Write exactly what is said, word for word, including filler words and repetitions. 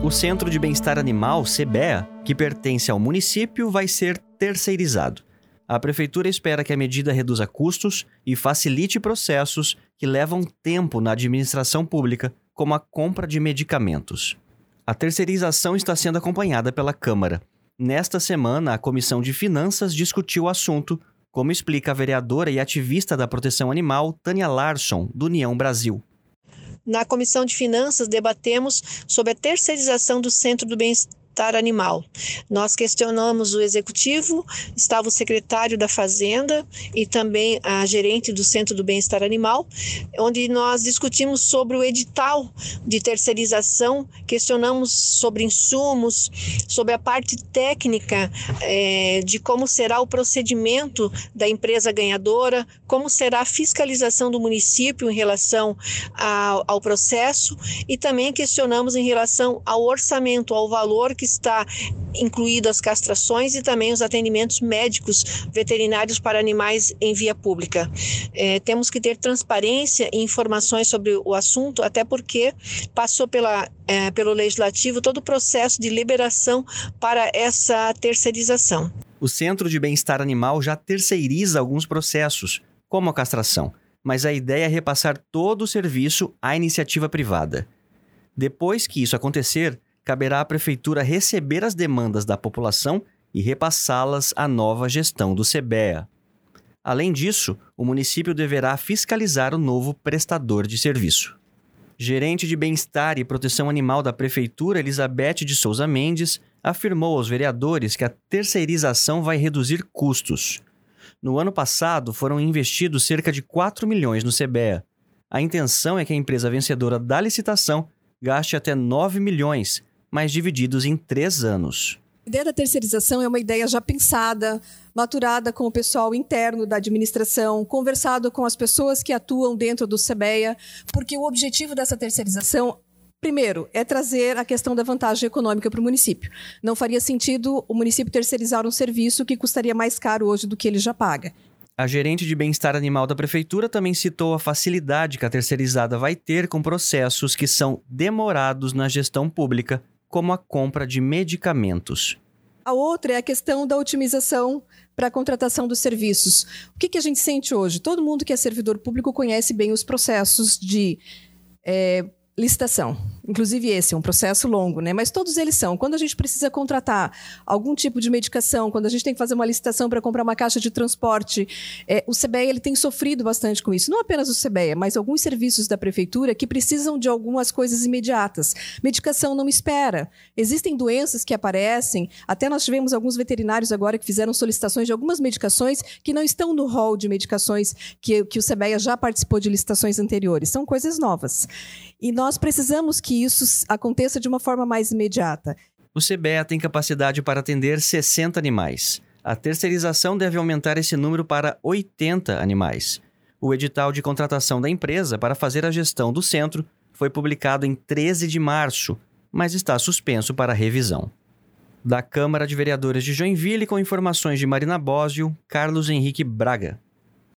O Centro de Bem-Estar Animal, CEBEA, que pertence ao município, vai ser terceirizado. A Prefeitura espera que a medida reduza custos e facilite processos que levam tempo na administração pública, como a compra de medicamentos. A terceirização está sendo acompanhada pela Câmara. Nesta semana, a Comissão de Finanças discutiu o assunto, como explica a vereadora e ativista da proteção animal, Tânia Larson, do União Brasil. Na Comissão de Finanças, debatemos sobre a terceirização do Centro do Bem-Estar Animal. Nós questionamos o executivo, estava o secretário da Fazenda e também a gerente do Centro do Bem-Estar Animal, onde nós discutimos sobre o edital de terceirização, questionamos sobre insumos, sobre a parte técnica é, de como será o procedimento da empresa ganhadora, como será a fiscalização do município em relação ao, ao processo, e também questionamos em relação ao orçamento, ao valor que está incluído as castrações e também os atendimentos médicos veterinários para animais em via pública. É, temos que ter transparência e informações sobre o assunto, até porque passou pela, é, pelo Legislativo todo o processo de liberação para essa terceirização. O Centro de Bem-Estar Animal já terceiriza alguns processos, como a castração, mas a ideia é repassar todo o serviço à iniciativa privada. Depois que isso acontecer, caberá à Prefeitura receber as demandas da população e repassá-las à nova gestão do CEBEA. Além disso, o município deverá fiscalizar o novo prestador de serviço. Gerente de Bem-Estar e Proteção Animal da Prefeitura, Elizabeth de Souza Mendes, afirmou aos vereadores que a terceirização vai reduzir custos. No ano passado, foram investidos cerca de quatro milhões no CEBEA. A intenção é que a empresa vencedora da licitação gaste até nove milhões, mas divididos em três anos. A ideia da terceirização é uma ideia já pensada, maturada com o pessoal interno da administração, conversado com as pessoas que atuam dentro do CEBEA, porque o objetivo dessa terceirização, primeiro, é trazer a questão da vantagem econômica para o município. Não faria sentido o município terceirizar um serviço que custaria mais caro hoje do que ele já paga. A gerente de Bem-Estar Animal da Prefeitura também citou a facilidade que a terceirizada vai ter com processos que são demorados na gestão pública, como a compra de medicamentos. A outra é a questão da otimização para a contratação dos serviços. O que, que a gente sente hoje? Todo mundo que é servidor público conhece bem os processos de é, licitação. Inclusive esse é um processo longo, né? Mas todos eles são. Quando a gente precisa contratar algum tipo de medicação, quando a gente tem que fazer uma licitação para comprar uma caixa de transporte, é, o CEBEA ele tem sofrido bastante com isso. Não apenas o CEBEA, mas alguns serviços da Prefeitura que precisam de algumas coisas imediatas. Medicação não espera. Existem doenças que aparecem, até nós tivemos alguns veterinários agora que fizeram solicitações de algumas medicações que não estão no rol de medicações que, que o CEBEA já participou de licitações anteriores. São coisas novas. E nós precisamos que isso aconteça de uma forma mais imediata. O CEBEA tem capacidade para atender sessenta animais. A terceirização deve aumentar esse número para oitenta animais. O edital de contratação da empresa para fazer a gestão do centro foi publicado em treze de março, mas está suspenso para revisão. Da Câmara de Vereadores de Joinville, com informações de Marina Bósio, Carlos Henrique Braga.